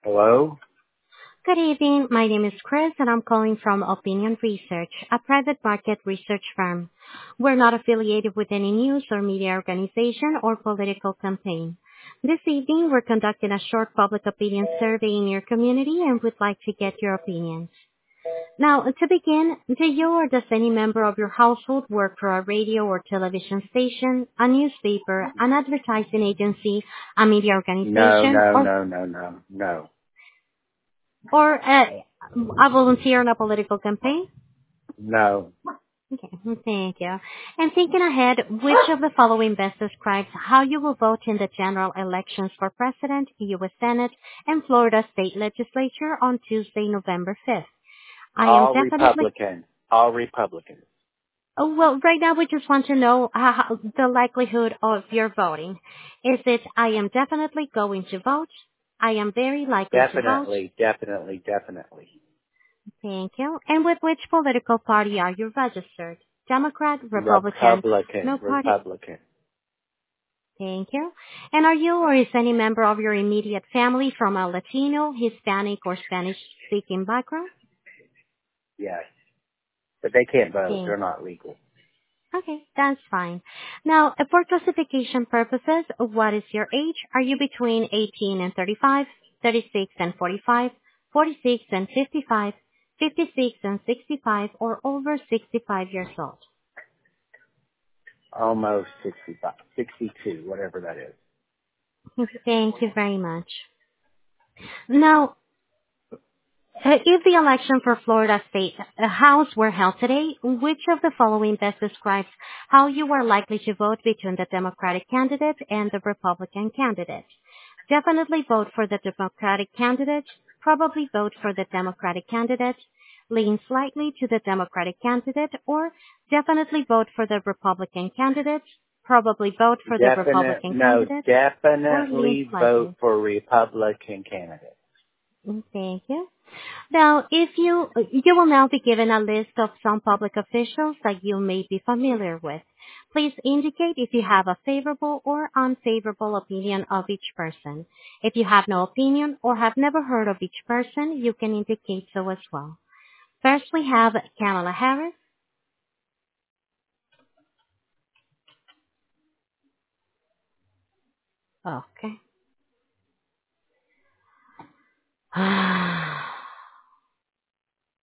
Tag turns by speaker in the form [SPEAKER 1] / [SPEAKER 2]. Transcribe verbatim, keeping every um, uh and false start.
[SPEAKER 1] Hello?
[SPEAKER 2] Good evening. My name is Chris, and I'm calling from Opinion Research, a private market research firm. We're not affiliated with any news or media organization or political campaign. This evening, we're conducting a short public opinion survey in your community and would like to get your opinions. Now, to begin, do you or does any member of your household work for a radio or television station, a newspaper, an advertising agency, a media
[SPEAKER 1] No,
[SPEAKER 2] organization,
[SPEAKER 1] no,
[SPEAKER 2] or
[SPEAKER 1] no, no, no, no,
[SPEAKER 2] or uh, a volunteer in a political campaign?
[SPEAKER 1] no.
[SPEAKER 2] Okay, thank you. And thinking ahead, which of the following best describes how you will vote in the general elections for President, U S Senate, and Florida State Legislature on Tuesday, November fifth? I am
[SPEAKER 1] All
[SPEAKER 2] definitely,
[SPEAKER 1] Republicans. All Republicans.
[SPEAKER 2] oh, well, right now we just want to know uh, how, the likelihood of your voting. Is it, I am definitely going to vote? I am very likely to vote?
[SPEAKER 1] Definitely, definitely, definitely.
[SPEAKER 2] Thank you. And with which political party are you registered? Democrat, Republican,
[SPEAKER 1] Republican,
[SPEAKER 2] no party?
[SPEAKER 1] Republican.
[SPEAKER 2] Thank you. And are you or is any member of your immediate family from a Latino, Hispanic, or Spanish-speaking background?
[SPEAKER 1] Yes. But they can't vote.
[SPEAKER 2] Thank
[SPEAKER 1] They're not legal.
[SPEAKER 2] Okay, that's fine. Now, uh, for classification purposes, what is your age? Are you between eighteen and thirty-five, thirty-six and forty-five, forty-six and fifty-five, fifty-six and sixty-five, or over sixty-five years old?
[SPEAKER 1] Almost sixty-five, sixty-two, whatever that is.
[SPEAKER 2] Thank you very much. Now, Uh, if the election for Florida State uh, House were held today, which of the following best describes how you are likely to vote between the Democratic candidate and the Republican candidate? Definitely vote for the Democratic candidate, probably vote for the Democratic candidate, lean slightly to the Democratic candidate, or definitely vote for the Republican candidate, probably vote for the
[SPEAKER 1] Definite,
[SPEAKER 2] Republican
[SPEAKER 1] no,
[SPEAKER 2] candidate, or lean
[SPEAKER 1] definitely vote
[SPEAKER 2] slightly.
[SPEAKER 1] for Republican candidates.
[SPEAKER 2] Thank you. Now, if you you will now be given a list of some public officials that you may be familiar with. Please indicate if you have a favorable or unfavorable opinion of each person. If you have no opinion or have never heard of each person, you can indicate so as well. First, we have Kamala Harris. Okay.